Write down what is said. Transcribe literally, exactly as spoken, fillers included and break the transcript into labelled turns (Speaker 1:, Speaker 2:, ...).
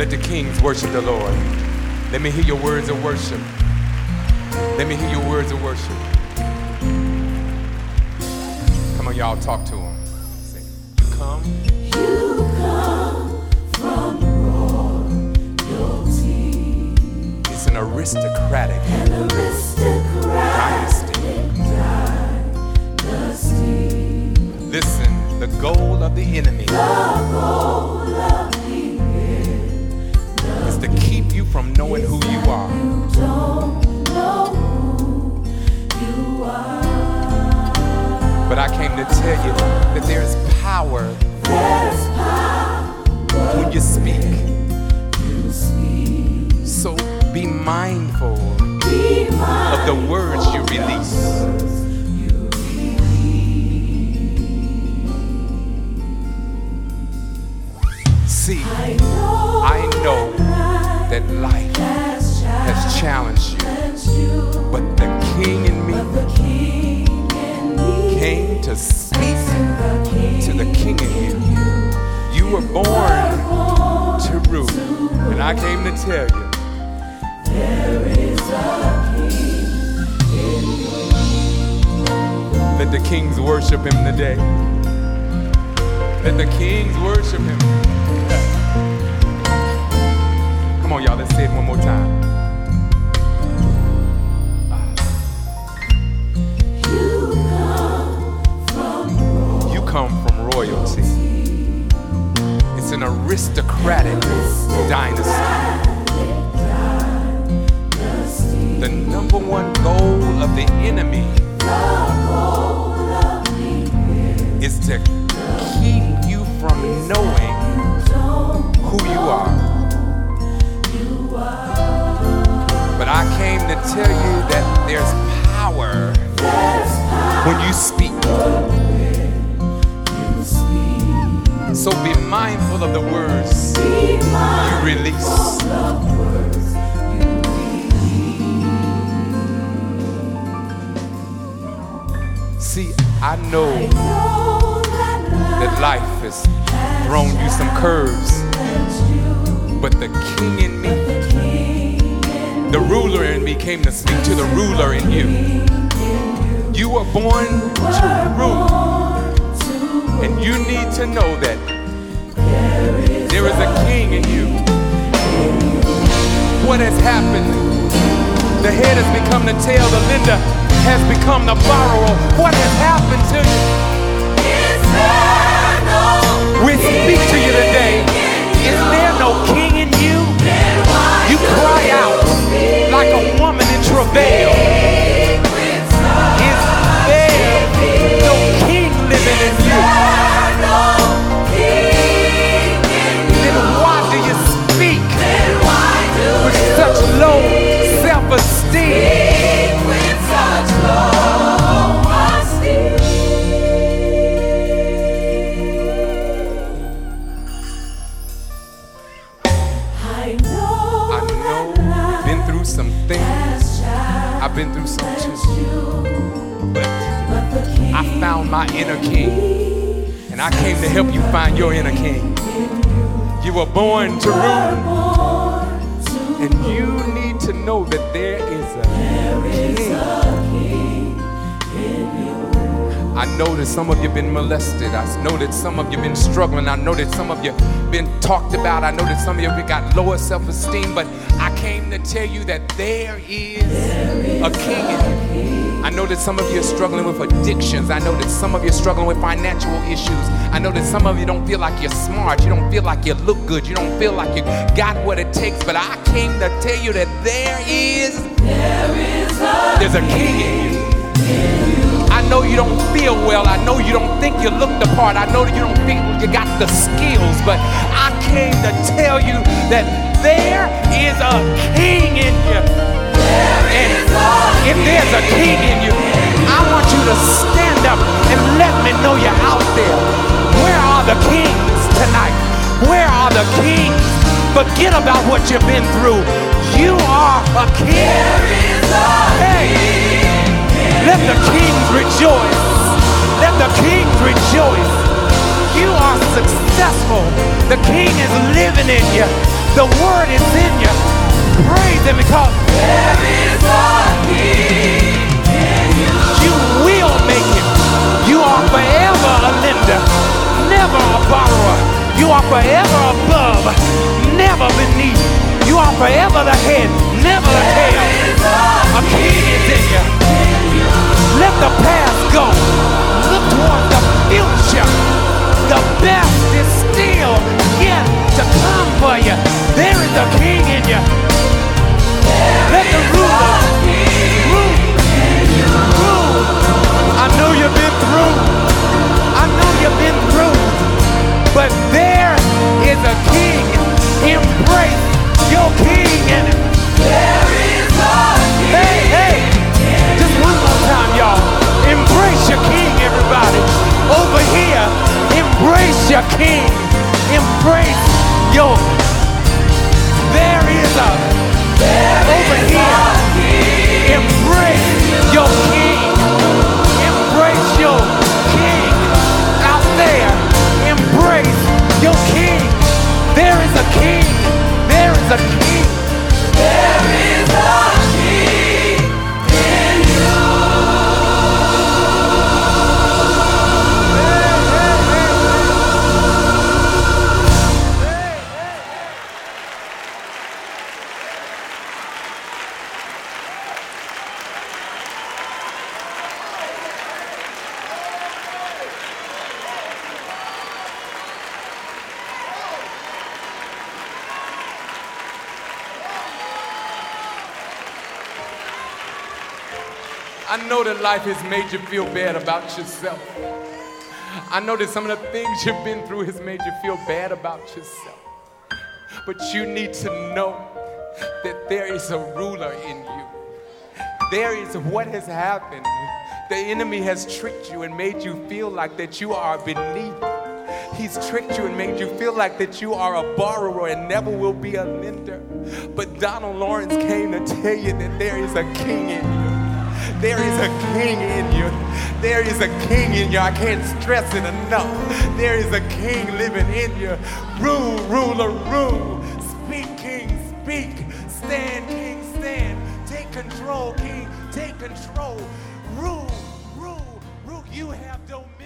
Speaker 1: Let the kings worship the Lord. Let me hear your words of worship. Let me hear your words of worship. Come on, y'all, talk to him. Say, you come.
Speaker 2: You come from royalty.
Speaker 1: It's an aristocratic
Speaker 2: An aristocratic dynasty.
Speaker 1: Listen, the goal of the enemy
Speaker 2: The goal of the enemy
Speaker 1: is to keep you from knowing who you are.
Speaker 2: You don't know who you are.
Speaker 1: But I came to tell you that there's power
Speaker 2: There's power
Speaker 1: when you speak.
Speaker 2: you speak.
Speaker 1: So be mindful
Speaker 2: Be mindful
Speaker 1: of the words you release. See,
Speaker 2: I know,
Speaker 1: I know that life
Speaker 2: has
Speaker 1: has challenged you,
Speaker 2: challenged you,
Speaker 1: but the King in me
Speaker 2: but the King in me
Speaker 1: came to speak
Speaker 2: the King
Speaker 1: to the King in you. You were born to rule, and I came to tell you
Speaker 2: there is a King in you.
Speaker 1: let the kings worship him today. Let the kings worship him. Come on, y'all, let's say it one more time.
Speaker 2: You come from royalty.
Speaker 1: You come from royalty. It's an aristocratic dynasty. The number one goal of the enemy is to keep you from knowing who you are. But I came to tell you that there's power when you speak. So be mindful of the words you release. See, I know that life has thrown you some curves, but the King in me, the ruler in me came to speak to the ruler in you. You were born to rule, and you need to know that there is a King in you. What has happened? The head has become the tail, the lender has become the borrower. What has happened to you? We speak to you today. Is there no King in you? You cry out like a woman in travail. Is there no King living in you? Then why do you speak with such low self-esteem? I've been through some too, but I found my inner king, and I came to help you find your inner king. You were born to rule, and you need to know that there is a king. I know that some of you have been molested. I know that some of you have been struggling. I know that some of you have been talked about. I know that some of you have got lower self-esteem, but I came to tell you that there is a king in you. I know that some of you are struggling with addictions. I know that some of you are struggling with financial issues. I know that some of you don't feel like you're smart. You don't feel like you look good. You don't feel like you got what it takes. But I came to tell you that there is,
Speaker 2: There is a
Speaker 1: there's a king in you. I know you don't feel well. I know you don't think you look the part. I know that you don't think you got the skills. But I came to tell you that there is a king in you. And if there's a king in you, I want you to stand up and let me know you're out there. Where are the kings tonight? Where are the kings? Forget about what you've been through. You are a king. Hey. Let the kings rejoice. Let the kings rejoice. You are successful. The king is living in you. The word is in you. Praise him because
Speaker 2: there is a king in you.
Speaker 1: You will make it. You are forever a lender, never a borrower. You are forever above, never beneath. You are forever the head, never the tail. A king is in you. Let the past go. Look towards the future. The best is still yet to come for you. There is a king in you. Let the ruler rule. Rule. I know you've been through. I know you've been through. But there is a king. Embrace your king in it.
Speaker 2: There is a king.
Speaker 1: Hey, hey. Just one more time, y'all. Embrace your king, everybody. Over here, embrace your king. Embrace your. There is a.
Speaker 2: There
Speaker 1: over
Speaker 2: is
Speaker 1: here.
Speaker 2: a king.
Speaker 1: Embrace your king. Embrace your king. Out there, embrace your king. There is a king. There is a king.
Speaker 2: There is a king in you.
Speaker 1: I know that life has made you feel bad about yourself. I know that some of the things you've been through has made you feel bad about yourself. But you need to know that there is a ruler in you. There is what has happened. The enemy has tricked you and made you feel like that you are beneath. He's tricked you and made you feel like that you are a borrower and never will be a lender. But Donald Lawrence came to tell you that there is a king in you. There is a king in you. There is a king in you. I can't stress it enough. There is a king living in you. Rule, ruler, rule. Speak, king, speak. Stand, king, stand. Take control, king. Take control. Rule, rule, rule. You have dominion.